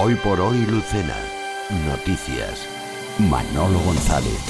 Hoy por hoy Lucena. Noticias. Manolo González.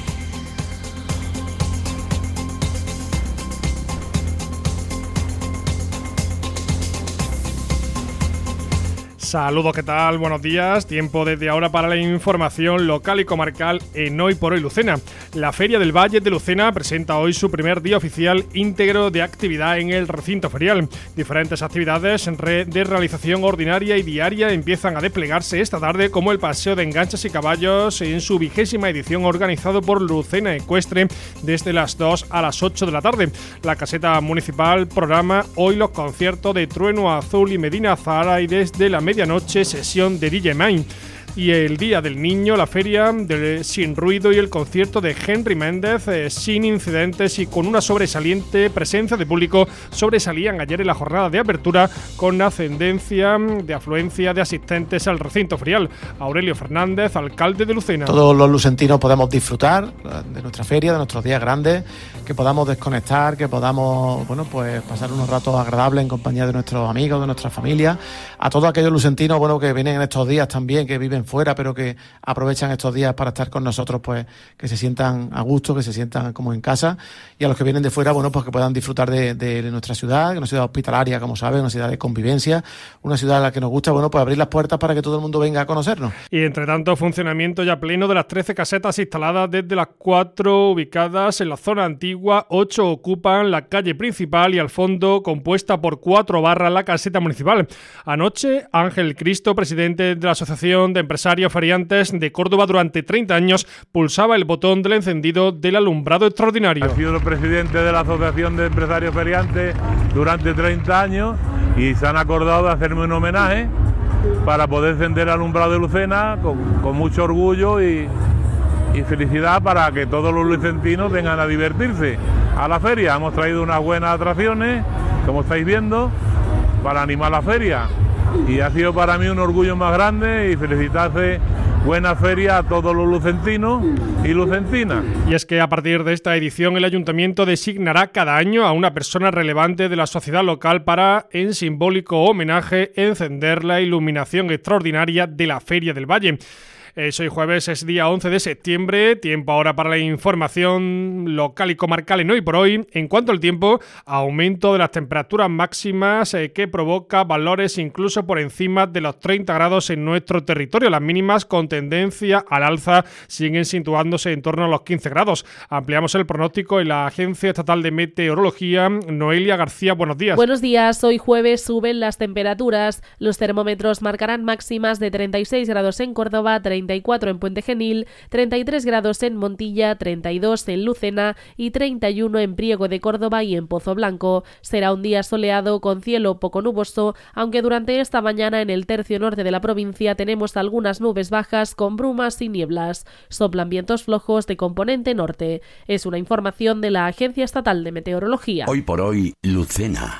Saludos, ¿qué tal? Buenos días. Tiempo desde ahora para la información local y comarcal en Hoy por Hoy Lucena. La Feria del Valle de Lucena presenta hoy su primer día oficial íntegro de actividad en el recinto ferial. Diferentes actividades de realización ordinaria y diaria empiezan a desplegarse esta tarde, como el paseo de enganches y caballos en su 20ª edición, organizado por Lucena Ecuestre desde las 2 a las 8 de la tarde. La caseta municipal programa hoy los conciertos de Trueno Azul y Medina Zahara, y desde la medianoche sesión de DJ Main. Y el Día del Niño, la feria sin ruido y el concierto de Henry Méndez sin incidentes y con una sobresaliente presencia de público, sobresalían ayer en la jornada de apertura, con ascendencia de afluencia de asistentes al recinto ferial. Aurelio Fernández, alcalde de Lucena. Todos los lucentinos podemos disfrutar de nuestra feria, de nuestros días grandes, que podamos desconectar, que podamos pasar unos ratos agradables en compañía de nuestros amigos, de nuestra familia. A todos aquellos lucentinos que vienen en estos días también, que viven fuera, pero que aprovechan estos días para estar con nosotros, pues que se sientan a gusto, que se sientan como en casa, y a los que vienen de fuera, que puedan disfrutar de nuestra ciudad, una ciudad hospitalaria, como saben, una ciudad de convivencia, una ciudad a la que nos gusta, abrir las puertas para que todo el mundo venga a conocernos. Y entre tanto, funcionamiento ya pleno de las 13 casetas instaladas desde las 4 ubicadas en la zona antigua. 8 ocupan la calle principal y al fondo, compuesta por 4 barras, la caseta municipal. Anoche, Ángel Cristo, presidente de la Asociación de Empresarios Feriantes de Córdoba durante 30 años, pulsaba el botón del encendido del alumbrado extraordinario. Ha sido el presidente de la Asociación de Empresarios Feriantes durante 30 años y se han acordado de hacerme un homenaje para poder encender el alumbrado de Lucena con mucho orgullo y felicidad, para que todos los lucentinos vengan a divertirse a la feria. Hemos traído unas buenas atracciones, como estáis viendo, para animar la feria. Y ha sido para mí un orgullo más grande, y felicitarse, buena feria a todos los lucentinos y lucentinas. Y es que a partir de esta edición el Ayuntamiento designará cada año a una persona relevante de la sociedad local para, en simbólico homenaje, encender la iluminación extraordinaria de la Feria del Valle. Hoy jueves es día 11 de septiembre, tiempo ahora para la información local y comarcal en Hoy por Hoy. En cuanto al tiempo, aumento de las temperaturas máximas que provoca valores incluso por encima de los 30 grados en nuestro territorio. Las mínimas, con tendencia al alza, siguen situándose en torno a los 15 grados. Ampliamos el pronóstico en la Agencia Estatal de Meteorología. Noelia García, buenos días. Buenos días. Hoy jueves suben las temperaturas. Los termómetros marcarán máximas de 36 grados en Córdoba, 34 en Puente Genil, 33 grados en Montilla, 32 en Lucena y 31 en Priego de Córdoba y en Pozo Blanco. Será un día soleado con cielo poco nuboso, aunque durante esta mañana en el tercio norte de la provincia tenemos algunas nubes bajas con brumas y nieblas. Soplan vientos flojos de componente norte. Es una información de la Agencia Estatal de Meteorología. Hoy por Hoy Lucena.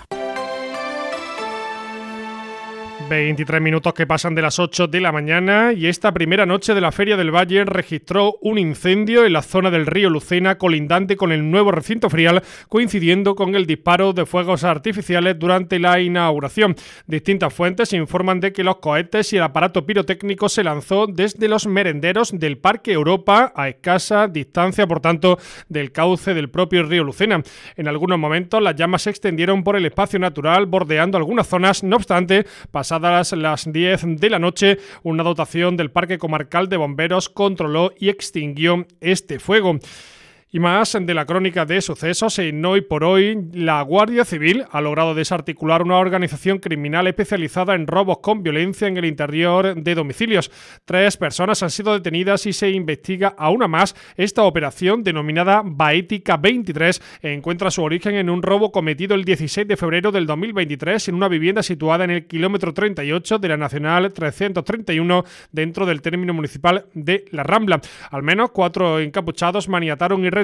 23 minutos que pasan de las 8 de la mañana, y esta primera noche de la Feria del Valle registró un incendio en la zona del río Lucena, colindante con el nuevo recinto ferial, coincidiendo con el disparo de fuegos artificiales durante la inauguración. Distintas fuentes informan de que los cohetes y el aparato pirotécnico se lanzó desde los merenderos del Parque Europa, a escasa distancia, por tanto, del cauce del propio río Lucena. En algunos momentos las llamas se extendieron por el espacio natural, bordeando algunas zonas. No obstante, pasadas las 10 de la noche, una dotación del Parque Comarcal de Bomberos controló y extinguió este fuego. Y más de la crónica de sucesos en Hoy por Hoy. La Guardia Civil ha logrado desarticular una organización criminal especializada en robos con violencia en el interior de domicilios. 3 personas han sido detenidas y se investiga a una más. Esta operación, denominada Baética 23, encuentra su origen en un robo cometido el 16 de febrero del 2023 en una vivienda situada en el kilómetro 38 de la Nacional 331, dentro del término municipal de La Rambla. Al menos 4 encapuchados maniataron y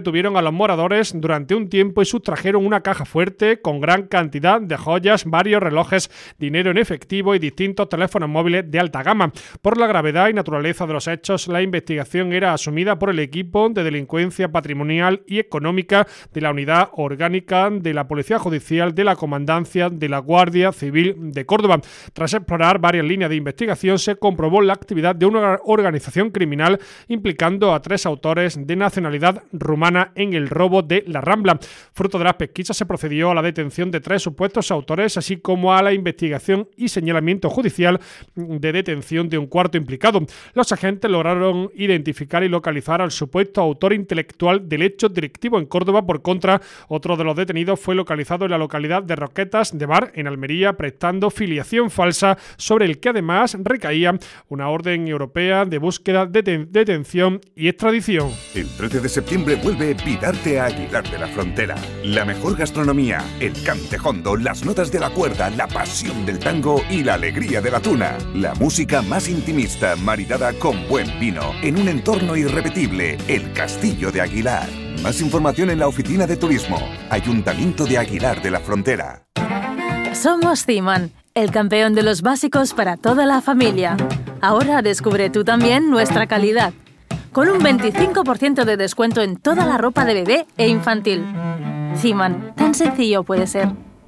retuvieron a los moradores durante un tiempo y sustrajeron una caja fuerte con gran cantidad de joyas, varios relojes, dinero en efectivo y distintos teléfonos móviles de alta gama. Por la gravedad y naturaleza de los hechos, la investigación era asumida por el equipo de delincuencia patrimonial y económica de la Unidad Orgánica de la Policía Judicial de la Comandancia de la Guardia Civil de Córdoba. Tras explorar varias líneas de investigación, se comprobó la actividad de una organización criminal implicando a 3 autores de nacionalidad rumana en el robo de La Rambla. Fruto de las pesquisas se procedió a la detención de 3 supuestos autores, así como a la investigación y señalamiento judicial de detención de un cuarto implicado. Los agentes lograron identificar y localizar al supuesto autor intelectual del hecho delictivo en Córdoba. Por contra, otro de los detenidos fue localizado en la localidad de Roquetas de Mar, en Almería, prestando filiación falsa, sobre el que además recaía una orden europea de búsqueda, detención y extradición. El 13 de septiembre vuelve Pidarte a Aguilar de la Frontera. La mejor gastronomía, el cantejondo, las notas de la cuerda, la pasión del tango y la alegría de la tuna. La música más intimista, maridada con buen vino, en un entorno irrepetible, el Castillo de Aguilar. Más información en la Oficina de Turismo, Ayuntamiento de Aguilar de la Frontera. Somos Cieman, el campeón de los básicos para toda la familia. Ahora descubre tú también nuestra calidad, con un 25% de descuento en toda la ropa de bebé e infantil. Cieman, tan sencillo puede ser.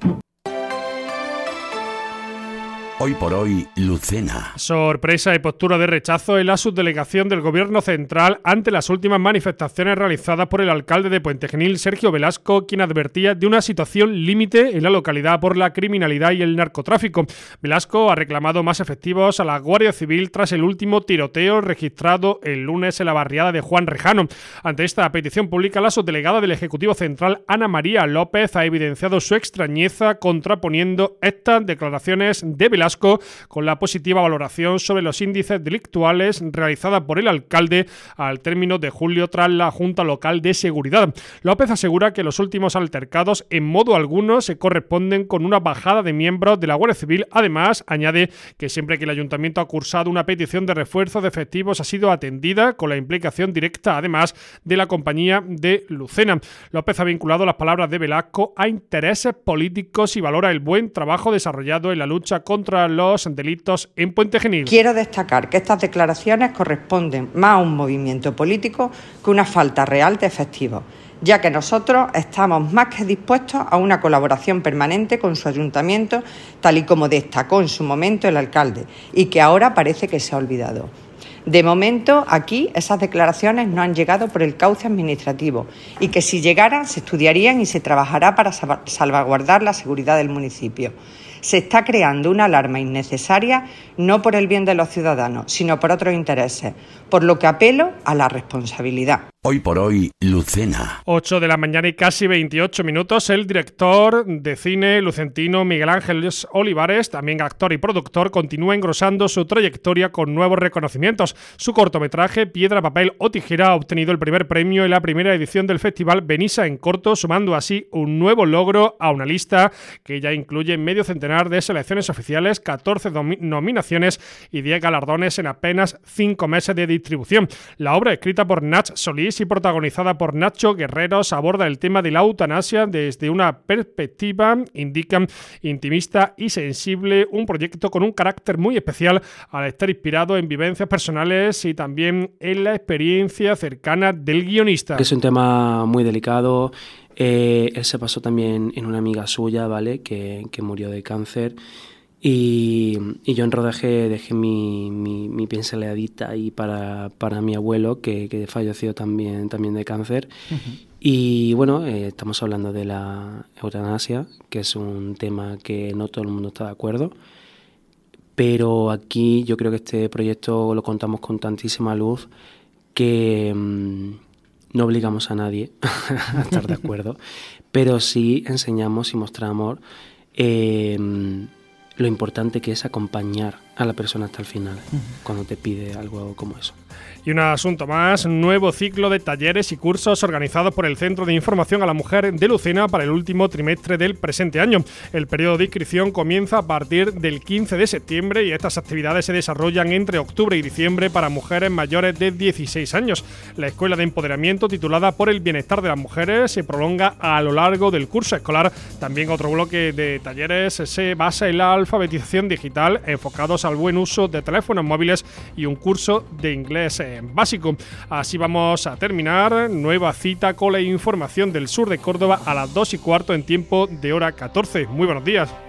Hoy por hoy, Lucena. Sorpresa y postura de rechazo en la subdelegación del Gobierno Central ante las últimas manifestaciones realizadas por el alcalde de Puente Genil, Sergio Velasco, quien advertía de una situación límite en la localidad por la criminalidad y el narcotráfico. Velasco ha reclamado más efectivos a la Guardia Civil tras el último tiroteo registrado el lunes en la barriada de Juan Rejano. Ante esta petición pública, la subdelegada del Ejecutivo Central, Ana María López, ha evidenciado su extrañeza contraponiendo estas declaraciones de Velasco con la positiva valoración sobre los índices delictuales realizada por el alcalde al término de julio tras la Junta Local de Seguridad. López asegura que los últimos altercados en modo alguno se corresponden con una bajada de miembros de la Guardia Civil. Además, añade que siempre que el Ayuntamiento ha cursado una petición de refuerzo de efectivos ha sido atendida con la implicación directa, además, de la compañía de Lucena. López ha vinculado las palabras de Velasco a intereses políticos y valora el buen trabajo desarrollado en la lucha contra los delitos en Puente Genil. Quiero destacar que estas declaraciones corresponden más a un movimiento político que una falta real de efectivos, ya que nosotros estamos más que dispuestos a una colaboración permanente con su ayuntamiento, tal y como destacó en su momento el alcalde, y que ahora parece que se ha olvidado. De momento, aquí esas declaraciones no han llegado por el cauce administrativo y que si llegaran se estudiarían y se trabajará para salvaguardar la seguridad del municipio. Se está creando una alarma innecesaria, no por el bien de los ciudadanos, sino por otros intereses, por lo que apelo a la responsabilidad. Hoy por hoy, Lucena. 8 de la mañana y casi 28 minutos. El director de cine lucentino Miguel Ángel Olivares, también actor y productor, continúa engrosando su trayectoria con nuevos reconocimientos. Su cortometraje Piedra, Papel o Tijera ha obtenido el primer premio en la primera edición del Festival Benissa en Corto, sumando así un nuevo logro a una lista que ya incluye medio centenar de selecciones oficiales, 14 nominaciones y 10 galardones en apenas 5 meses de distribución. La obra, escrita por Nach Solís y protagonizada por Nacho Guerreros, aborda el tema de la eutanasia desde una perspectiva, indican, intimista y sensible, un proyecto con un carácter muy especial al estar inspirado en vivencias personales y también en la experiencia cercana del guionista. Es un tema muy delicado. Él se pasó también en una amiga suya, ¿vale? Que murió de cáncer. Y yo en rodaje dejé mi pinceladita ahí para mi abuelo, que falleció también de cáncer. Uh-huh. Y bueno, estamos hablando de la eutanasia, que es un tema que no todo el mundo está de acuerdo. Pero aquí yo creo que este proyecto lo contamos con tantísima luz que no obligamos a nadie a estar de acuerdo, pero sí enseñamos y mostramos lo importante que es acompañar a la persona hasta el final, cuando te pide algo como eso. Y un asunto más, nuevo ciclo de talleres y cursos organizados por el Centro de Información a la Mujer de Lucena para el último trimestre del presente año. El periodo de inscripción comienza a partir del 15 de septiembre y estas actividades se desarrollan entre octubre y diciembre para mujeres mayores de 16 años. La Escuela de Empoderamiento, titulada Por el Bienestar de las Mujeres, se prolonga a lo largo del curso escolar. También otro bloque de talleres se basa en la alfabetización digital, enfocados al buen uso de teléfonos móviles y un curso de inglés básico. Así vamos a terminar. Nueva cita con la información del sur de Córdoba a las 2:15 en tiempo de hora 14. Muy buenos días.